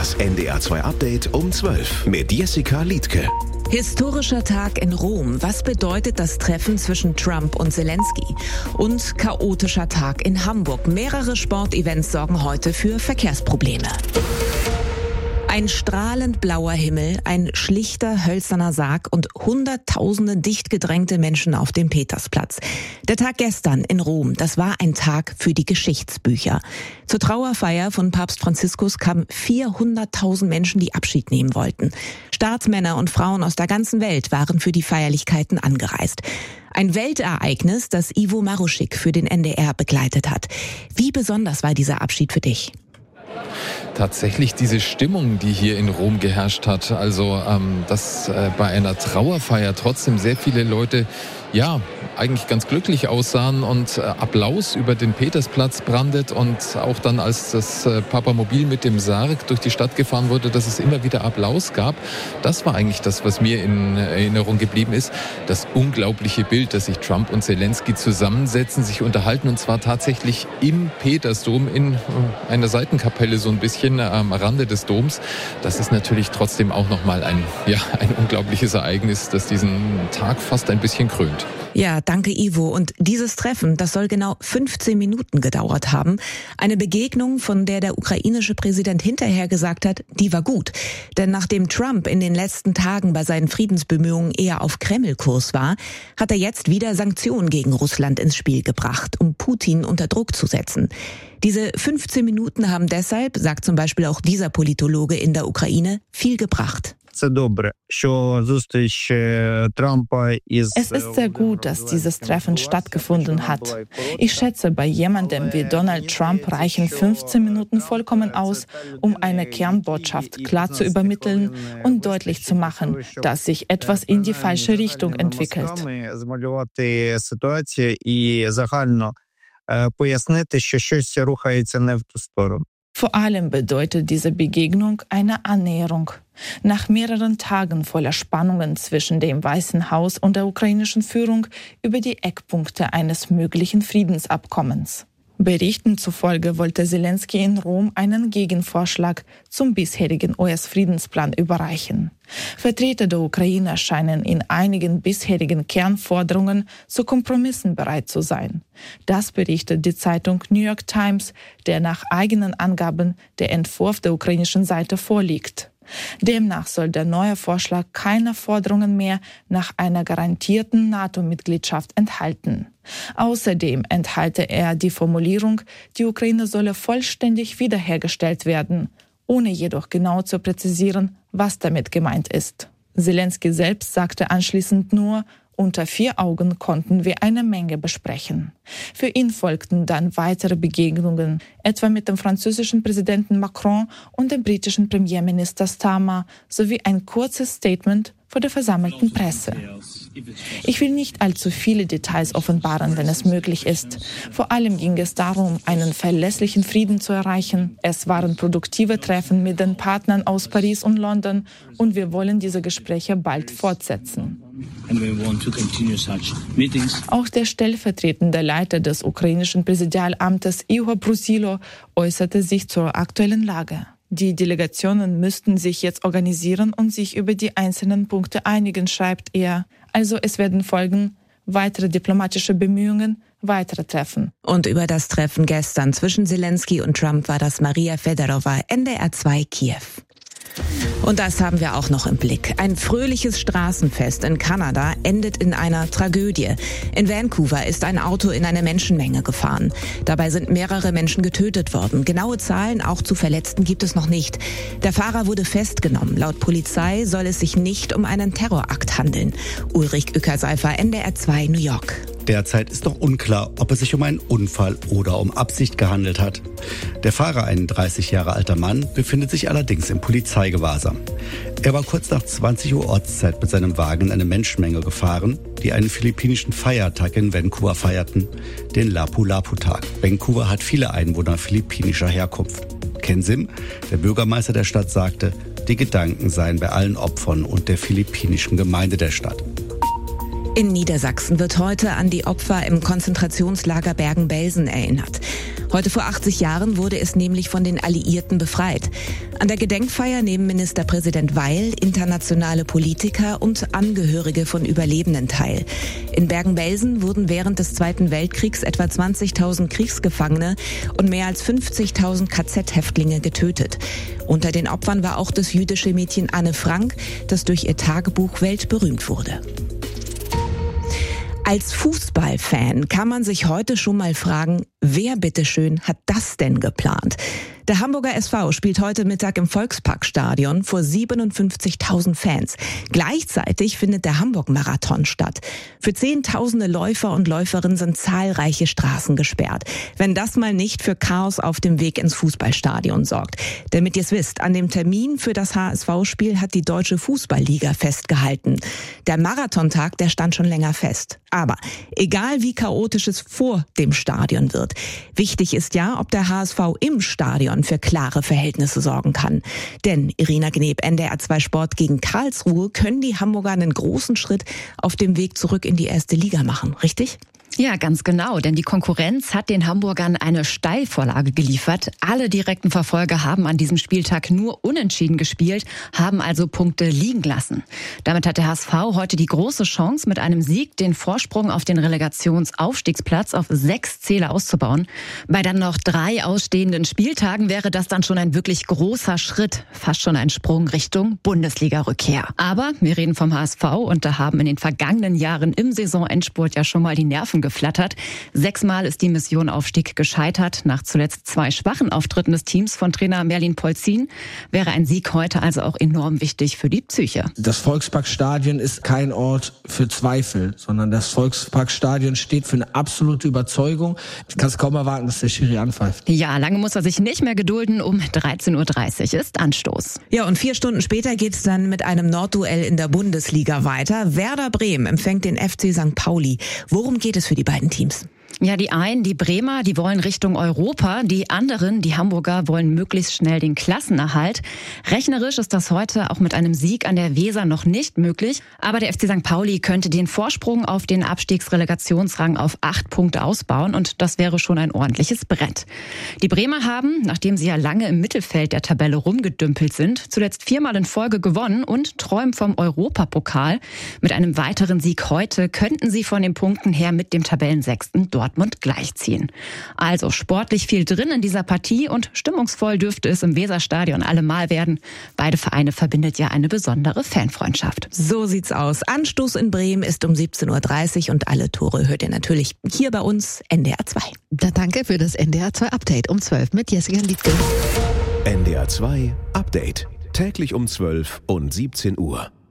Das NDR2 Update um 12 mit Jessica Liedtke. Historischer Tag in Rom. Was bedeutet das Treffen zwischen Trump und Zelensky? Und chaotischer Tag in Hamburg. Mehrere Sportevents sorgen heute für Verkehrsprobleme. Ein strahlend blauer Himmel, ein schlichter hölzerner Sarg und Hunderttausende dicht gedrängte Menschen auf dem Petersplatz. Der Tag gestern in Rom, das war ein Tag für die Geschichtsbücher. Zur Trauerfeier von Papst Franziskus kamen 400.000 Menschen, die Abschied nehmen wollten. Staatsmänner und Frauen aus der ganzen Welt waren für die Feierlichkeiten angereist. Ein Weltereignis, das Ivo Maruschik für den NDR begleitet hat. Wie besonders war dieser Abschied für dich? Tatsächlich diese Stimmung, die hier in Rom geherrscht hat, also dass bei einer Trauerfeier trotzdem sehr viele Leute eigentlich ganz glücklich aussahen und Applaus über den Petersplatz brandet und auch dann, als das Papamobil mit dem Sarg durch die Stadt gefahren wurde, dass es immer wieder Applaus gab. Das war eigentlich das, was mir in Erinnerung geblieben ist. Das unglaubliche Bild, dass sich Trump und Zelensky zusammensetzen, sich unterhalten und zwar tatsächlich im Petersdom in einer Seitenkapelle so ein bisschen am Rande des Doms. Das ist natürlich trotzdem auch nochmal ein unglaubliches Ereignis, das diesen Tag fast ein bisschen krönt. Ja, danke Ivo. Und dieses Treffen, das soll genau 15 Minuten gedauert haben. Eine Begegnung, von der der ukrainische Präsident hinterher gesagt hat, die war gut. Denn nachdem Trump in den letzten Tagen bei seinen Friedensbemühungen eher auf Kreml-Kurs war, hat er jetzt wieder Sanktionen gegen Russland ins Spiel gebracht, um Putin unter Druck zu setzen. Diese 15 Minuten haben deshalb, sagt zum Beispiel auch dieser Politologe in der Ukraine, viel gebracht. Es ist sehr gut, dass dieses Treffen stattgefunden hat. Ich schätze, bei jemandem wie Donald Trump reichen 15 Minuten vollkommen aus, um eine Kernbotschaft klar zu übermitteln und deutlich zu machen, dass sich etwas in die falsche Richtung entwickelt. Vor allem bedeutet diese Begegnung eine Annäherung. Nach mehreren Tagen voller Spannungen zwischen dem Weißen Haus und der ukrainischen Führung über die Eckpunkte eines möglichen Friedensabkommens. Berichten zufolge wollte Zelensky in Rom einen Gegenvorschlag zum bisherigen US-Friedensplan überreichen. Vertreter der Ukraine scheinen in einigen bisherigen Kernforderungen zu Kompromissen bereit zu sein. Das berichtet die Zeitung New York Times, der nach eigenen Angaben der Entwurf der ukrainischen Seite vorliegt. Demnach soll der neue Vorschlag keine Forderungen mehr nach einer garantierten NATO-Mitgliedschaft enthalten. Außerdem enthalte er die Formulierung, die Ukraine solle vollständig wiederhergestellt werden, ohne jedoch genau zu präzisieren, was damit gemeint ist. Zelensky selbst sagte anschließend nur, unter 4 Augen konnten wir eine Menge besprechen. Für ihn folgten dann weitere Begegnungen, etwa mit dem französischen Präsidenten Macron und dem britischen Premierminister Starmer, sowie ein kurzes Statement vor der versammelten Presse. Ich will nicht allzu viele Details offenbaren, wenn es möglich ist. Vor allem ging es darum, einen verlässlichen Frieden zu erreichen. Es waren produktive Treffen mit den Partnern aus Paris und London und wir wollen diese Gespräche bald fortsetzen. Auch der stellvertretende Leiter des ukrainischen Präsidialamtes Ihor Brusilo äußerte sich zur aktuellen Lage. Die Delegationen müssten sich jetzt organisieren und sich über die einzelnen Punkte einigen, schreibt er. Also es werden folgen weitere diplomatische Bemühungen, weitere Treffen. Und über das Treffen gestern zwischen Zelensky und Trump war das Maria Fedorova, NDR2 Kiew. Und das haben wir auch noch im Blick. Ein fröhliches Straßenfest in Kanada endet in einer Tragödie. In Vancouver ist ein Auto in eine Menschenmenge gefahren. Dabei sind mehrere Menschen getötet worden. Genaue Zahlen auch zu Verletzten gibt es noch nicht. Der Fahrer wurde festgenommen. Laut Polizei soll es sich nicht um einen Terrorakt handeln. Ulrich Uecker-Seifer, NDR2 New York. Derzeit ist noch unklar, ob es sich um einen Unfall oder um Absicht gehandelt hat. Der Fahrer, ein 30 Jahre alter Mann, befindet sich allerdings im Polizeigewahrsam. Er war kurz nach 20 Uhr Ortszeit mit seinem Wagen in eine Menschenmenge gefahren, die einen philippinischen Feiertag in Vancouver feierten, den Lapu-Lapu-Tag. Vancouver hat viele Einwohner philippinischer Herkunft. Ken Sim, der Bürgermeister der Stadt, sagte, die Gedanken seien bei allen Opfern und der philippinischen Gemeinde der Stadt. In Niedersachsen wird heute an die Opfer im Konzentrationslager Bergen-Belsen erinnert. Heute vor 80 Jahren wurde es nämlich von den Alliierten befreit. An der Gedenkfeier nehmen Ministerpräsident Weil, internationale Politiker und Angehörige von Überlebenden teil. In Bergen-Belsen wurden während des Zweiten Weltkriegs etwa 20.000 Kriegsgefangene und mehr als 50.000 KZ-Häftlinge getötet. Unter den Opfern war auch das jüdische Mädchen Anne Frank, das durch ihr Tagebuch weltberühmt wurde. Als Fußballfan kann man sich heute schon mal fragen, wer bitteschön hat das denn geplant? Der Hamburger SV spielt heute Mittag im Volksparkstadion vor 57.000 Fans. Gleichzeitig findet der Hamburg-Marathon statt. Für Zehntausende Läufer und Läuferinnen sind zahlreiche Straßen gesperrt. Wenn das mal nicht für Chaos auf dem Weg ins Fußballstadion sorgt. Damit ihr es wisst, an dem Termin für das HSV-Spiel hat die Deutsche Fußballliga festgehalten. Der Marathontag, der stand schon länger fest. Aber egal wie chaotisch es vor dem Stadion wird, wichtig ist ja, ob der HSV im Stadion für klare Verhältnisse sorgen kann. Denn Irina Gneb, NDR 2 Sport gegen Karlsruhe, können die Hamburger einen großen Schritt auf dem Weg zurück in die erste Liga machen, richtig? Ja, ganz genau, denn die Konkurrenz hat den Hamburgern eine Steilvorlage geliefert. Alle direkten Verfolger haben an diesem Spieltag nur unentschieden gespielt, haben also Punkte liegen lassen. Damit hat der HSV heute die große Chance, mit einem Sieg den Vorsprung auf den Relegationsaufstiegsplatz auf 6 Zähler auszubauen. Bei dann noch 3 ausstehenden Spieltagen wäre das dann schon ein wirklich großer Schritt, fast schon ein Sprung Richtung Bundesliga-Rückkehr. Aber wir reden vom HSV und da haben in den vergangenen Jahren im Saisonendspurt ja schon mal die Nerven geflattert. 6-mal ist die Mission Aufstieg gescheitert. Nach zuletzt 2 schwachen Auftritten des Teams von Trainer Merlin Polzin wäre ein Sieg heute also auch enorm wichtig für die Psyche. Das Volksparkstadion ist kein Ort für Zweifel, sondern das Volksparkstadion steht für eine absolute Überzeugung. Ich kann es kaum erwarten, dass der Schiri anpfeift. Ja, lange muss er sich nicht mehr gedulden. Um 13.30 Uhr ist Anstoß. Ja, und 4 Stunden später geht es dann mit einem Nordduell in der Bundesliga weiter. Werder Bremen empfängt den FC St. Pauli. Worum geht es für die beiden Teams? Ja, die einen, die Bremer, die wollen Richtung Europa. Die anderen, die Hamburger, wollen möglichst schnell den Klassenerhalt. Rechnerisch ist das heute auch mit einem Sieg an der Weser noch nicht möglich. Aber der FC St. Pauli könnte den Vorsprung auf den Abstiegsrelegationsrang auf 8 Punkte ausbauen. Und das wäre schon ein ordentliches Brett. Die Bremer haben, nachdem sie ja lange im Mittelfeld der Tabelle rumgedümpelt sind, zuletzt 4-mal in Folge gewonnen und träumen vom Europapokal. Mit einem weiteren Sieg heute könnten sie von den Punkten her mit dem Tabellensechsten Dortmund gleichziehen. Also sportlich viel drin in dieser Partie und stimmungsvoll dürfte es im Weserstadion allemal werden. Beide Vereine verbindet ja eine besondere Fanfreundschaft. So sieht's aus. Anstoß in Bremen ist um 17.30 Uhr und alle Tore hört ihr natürlich hier bei uns NDR 2. Danke für das NDR 2 Update um 12 mit Jessica Liedke. NDR 2 Update. Täglich um 12 und 17 Uhr.